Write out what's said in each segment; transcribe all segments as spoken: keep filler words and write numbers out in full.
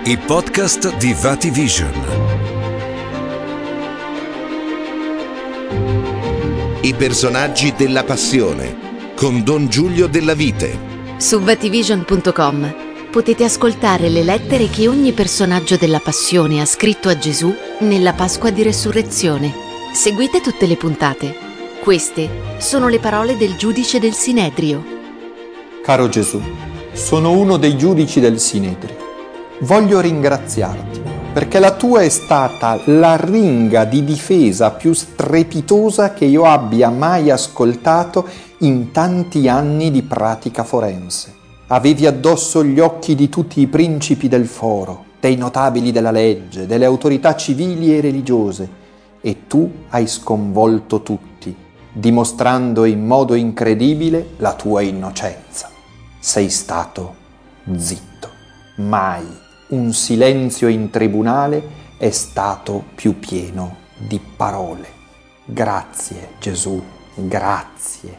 i podcast di VatiVision. I personaggi della passione con Don Giulio Della Vite. Su vativision punto com potete ascoltare le lettere che ogni personaggio della passione ha scritto a Gesù nella Pasqua di Resurrezione. Seguite tutte le puntate. Queste sono le parole del giudice del Sinedrio. Caro Gesù, sono uno dei giudici del Sinedrio. Voglio ringraziarti perché la tua è stata la ringa di difesa più strepitosa che io abbia mai ascoltato in tanti anni di pratica forense. Avevi addosso gli occhi di tutti i principi del foro, dei notabili della legge, delle autorità civili e religiose, e tu hai sconvolto tutti, dimostrando in modo incredibile la tua innocenza. Sei stato zitto. Mai un silenzio in tribunale è stato più pieno di parole. Grazie Gesù, grazie,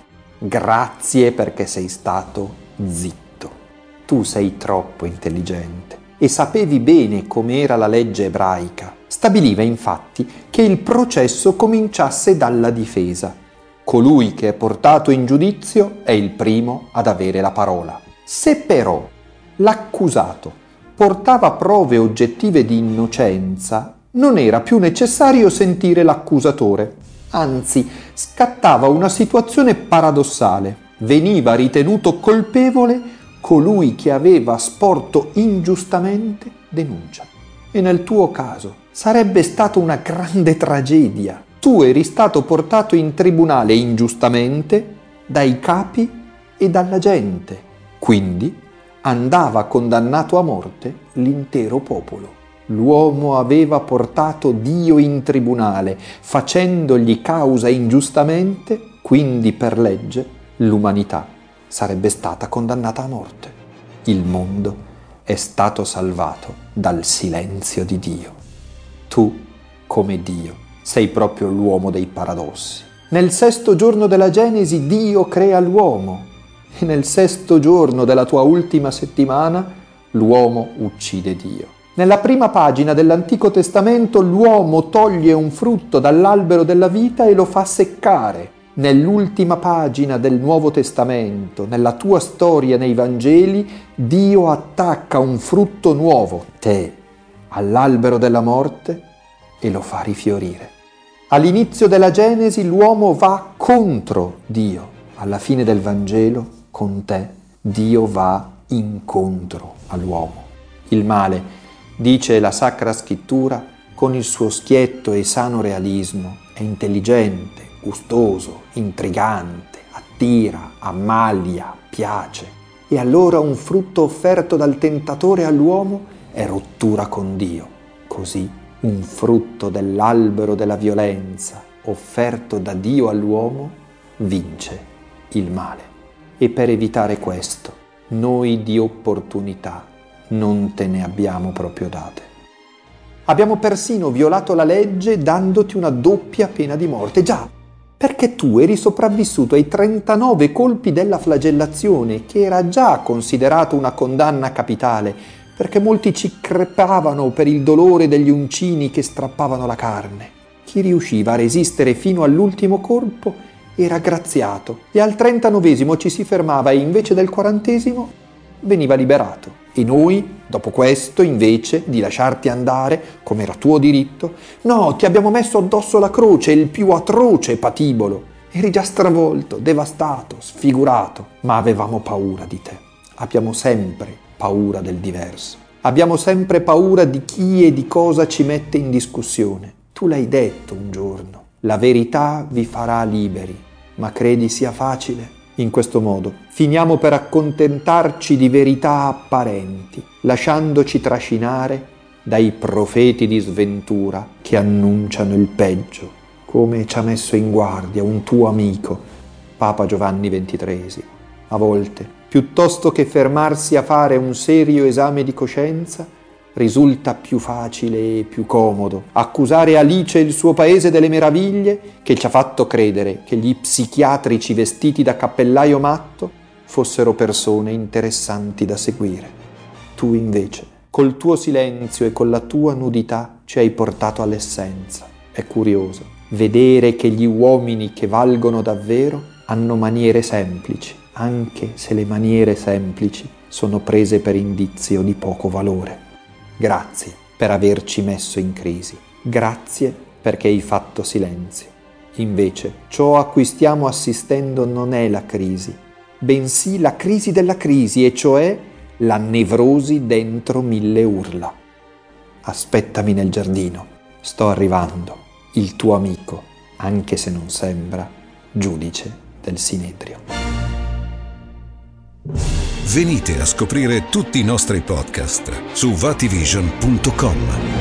grazie perché sei stato zitto. Tu sei troppo intelligente e sapevi bene com'era la legge ebraica. Stabiliva infatti che il processo cominciasse dalla difesa. Colui che è portato in giudizio è il primo ad avere la parola. Se però l'accusato portava prove oggettive di innocenza, non era più necessario sentire l'accusatore. Anzi, scattava una situazione paradossale. Veniva ritenuto colpevole colui che aveva sporto ingiustamente denuncia. E nel tuo caso sarebbe stata una grande tragedia. Tu eri stato portato in tribunale ingiustamente dai capi e dalla gente. Quindi andava condannato a morte l'intero popolo. L'uomo aveva portato Dio in tribunale, facendogli causa ingiustamente, quindi per legge l'umanità sarebbe stata condannata a morte. Il mondo è stato salvato dal silenzio di Dio. Tu, come Dio, sei proprio l'uomo dei paradossi. Nel sesto giorno della Genesi Dio crea l'uomo. E nel sesto giorno della tua ultima settimana l'uomo uccide Dio. Nella prima pagina dell'Antico Testamento l'uomo toglie un frutto dall'albero della vita e lo fa seccare. Nell'ultima pagina del Nuovo Testamento, nella tua storia nei Vangeli, Dio attacca un frutto nuovo, te, all'albero della morte e lo fa rifiorire. All'inizio della Genesi l'uomo va contro Dio. Alla fine del Vangelo, con te, Dio va incontro all'uomo. Il male, dice la Sacra Scrittura, con il suo schietto e sano realismo, è intelligente, gustoso, intrigante, attira, ammalia, piace. E allora un frutto offerto dal tentatore all'uomo è rottura con Dio. Così un frutto dell'albero della violenza offerto da Dio all'uomo vince il male. E per evitare questo, noi di opportunità non te ne abbiamo proprio date. Abbiamo persino violato la legge dandoti una doppia pena di morte. Già, perché tu eri sopravvissuto ai trentanove colpi della flagellazione, che era già considerato una condanna capitale, perché molti ci crepavano per il dolore degli uncini che strappavano la carne. Chi riusciva a resistere fino all'ultimo colpo era graziato, e al trentanovesimo ci si fermava e invece del quarantesimo veniva liberato. E noi, dopo questo, invece di lasciarti andare, come era tuo diritto, no, ti abbiamo messo addosso la croce, il più atroce patibolo. Eri già stravolto, devastato, sfigurato, ma avevamo paura di te. Abbiamo sempre paura del diverso. Abbiamo sempre paura di chi e di cosa ci mette in discussione. Tu l'hai detto un giorno. La verità vi farà liberi, ma credi sia facile? In questo modo finiamo per accontentarci di verità apparenti, lasciandoci trascinare dai profeti di sventura che annunciano il peggio, come ci ha messo in guardia un tuo amico, Papa Giovanni ventitreesimo. A volte, piuttosto che fermarsi a fare un serio esame di coscienza, risulta più facile e più comodo accusare Alice e il suo paese delle meraviglie, che ci ha fatto credere che gli psichiatrici vestiti da cappellaio matto fossero persone interessanti da seguire. Tu invece Col tuo silenzio e con la tua nudità ci hai portato all'essenza. È curioso vedere che gli uomini che valgono davvero hanno maniere semplici, anche se le maniere semplici sono prese per indizio di poco valore. Grazie per averci messo in crisi. Grazie perché hai fatto silenzio. Invece, ciò a cui stiamo assistendo non è la crisi, bensì la crisi della crisi, e cioè la nevrosi dentro mille urla. Aspettami nel giardino, sto arrivando, il tuo amico, anche se non sembra, giudice del Sinedrio. Venite a scoprire tutti i nostri podcast su vativision punto com.